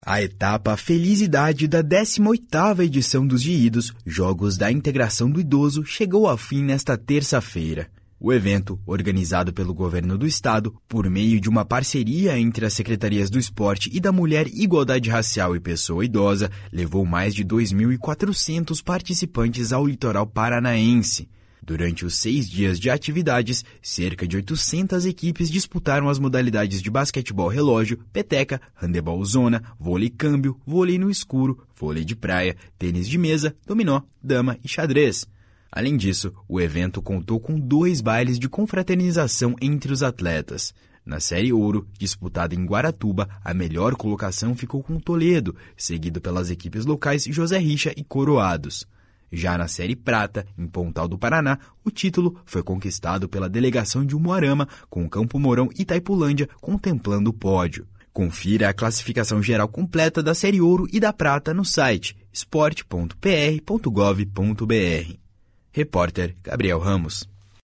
A etapa Felicidade da 18ª edição dos GIIDOS, Jogos da Integração do Idoso, chegou ao fim nesta terça-feira. O evento, organizado pelo governo do estado, por meio de uma parceria entre as Secretarias do Esporte e da Mulher, Igualdade Racial e Pessoa Idosa, levou mais de 2.400 participantes ao litoral paranaense. Durante os 6 dias de atividades, cerca de 800 equipes disputaram as modalidades de basquetebol relógio, peteca, handebol zona, vôlei câmbio, vôlei no escuro, vôlei de praia, tênis de mesa, dominó, dama e xadrez. Além disso, o evento contou com 2 bailes de confraternização entre os atletas. Na Série Ouro, disputada em Guaratuba, a melhor colocação ficou com Toledo, seguido pelas equipes locais José Richa e Coroados. Já na Série Prata, em Pontal do Paraná, o título foi conquistado pela delegação de Umuarama, com Campo Mourão e Itaipulândia contemplando o pódio. Confira a classificação geral completa da Série Ouro e da Prata no site esporte.pr.gov.br. Repórter Gabriel Ramos.